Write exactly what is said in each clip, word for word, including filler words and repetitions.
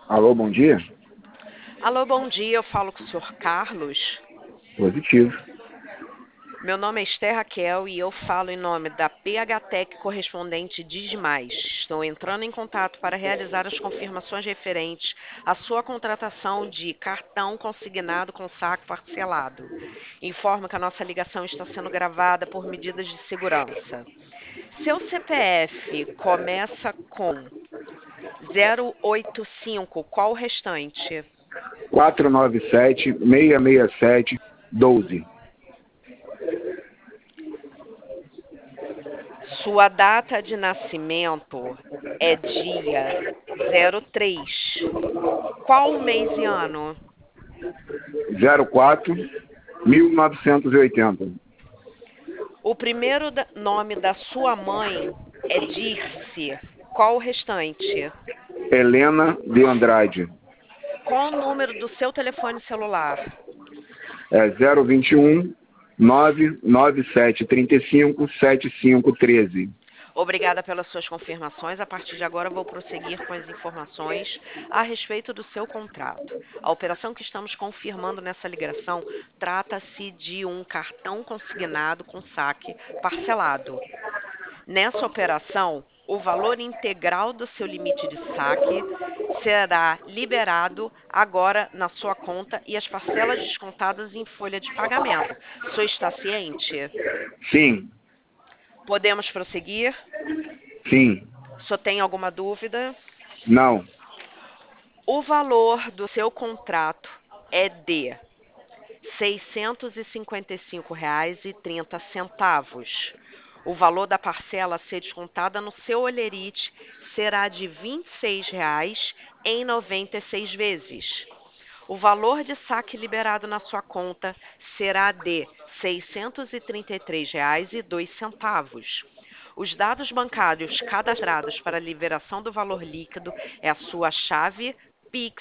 Alô, bom dia? Alô, bom dia. Eu falo com o senhor Carlos. Positivo. Meu nome é Esther Raquel e eu falo em nome da P H Tech correspondente Digimais. Estou entrando em contato para realizar as confirmações referentes à sua contratação de cartão consignado com saque parcelado. Informo que a nossa ligação está sendo gravada por medidas de segurança. Seu C P F começa com zero oito cinco, qual o restante? quatro nove sete, seis seis sete, doze. Sua data de nascimento é dia zero três. Qual o mês e ano? zero quatro, mil novecentos e oitenta. O primeiro da- nome da sua mãe é Dirce. Qual o restante? Helena de Andrade. Qual o número do seu telefone celular? É zero vinte e um, nove nove sete três cinco, sete cinco um três. Obrigada pelas suas confirmações. A partir de agora, vou prosseguir com as informações a respeito do seu contrato. A operação que estamos confirmando nessa ligação trata-se de um cartão consignado com saque parcelado. Nessa operação, o valor integral do seu limite de saque será liberado agora na sua conta e as parcelas descontadas em folha de pagamento. O senhor está ciente? Sim, Podemos prosseguir? sim, O senhor tem alguma dúvida? não, O valor do seu contrato é de seiscentos e cinquenta e cinco reais e trinta centavos. O valor da parcela a ser descontada no seu holerite será de vinte e seis reais em noventa e seis vezes. O valor de saque liberado na sua conta será de seiscentos e trinta e três reais e dois centavos. Os dados bancários cadastrados para a liberação do valor líquido é a sua chave Pix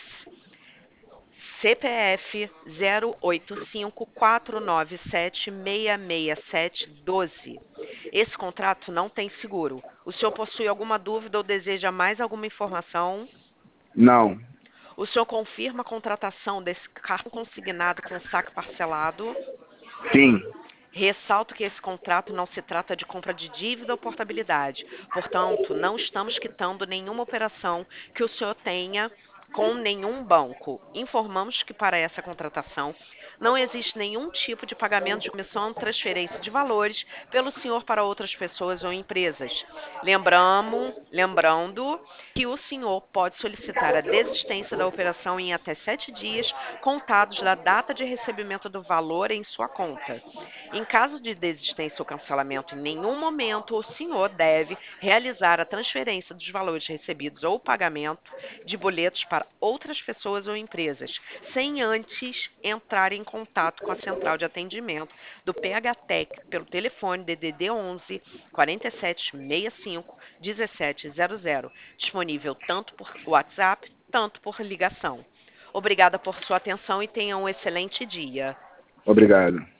C P F zero oito cinco, quatro nove sete, seis seis sete, doze. Esse contrato não tem seguro. O senhor possui alguma dúvida ou deseja mais alguma informação? não, O senhor confirma a contratação desse cartão consignado com saque parcelado? sim, Ressalto que esse contrato não se trata de compra de dívida ou portabilidade. Portanto, não estamos quitando nenhuma operação que o senhor tenha com nenhum banco. Informamos que para essa contratação não existe nenhum tipo de pagamento de comissão ou transferência de valores pelo senhor para outras pessoas ou empresas. Lembramos, lembrando que o senhor pode solicitar a desistência da operação em até sete dias, contados da data de recebimento do valor em sua conta. Em caso de desistência ou cancelamento, em nenhum momento o senhor deve realizar a transferência dos valores recebidos ou o pagamento de boletos para outras pessoas ou empresas, sem antes entrar em contato com a central de atendimento do P H Tech pelo telefone D D D onze, quarenta e sete, sessenta e cinco, dezessete zero zero, disponível tanto por WhatsApp, tanto por ligação. Obrigada por sua atenção e tenha um excelente dia. obrigado.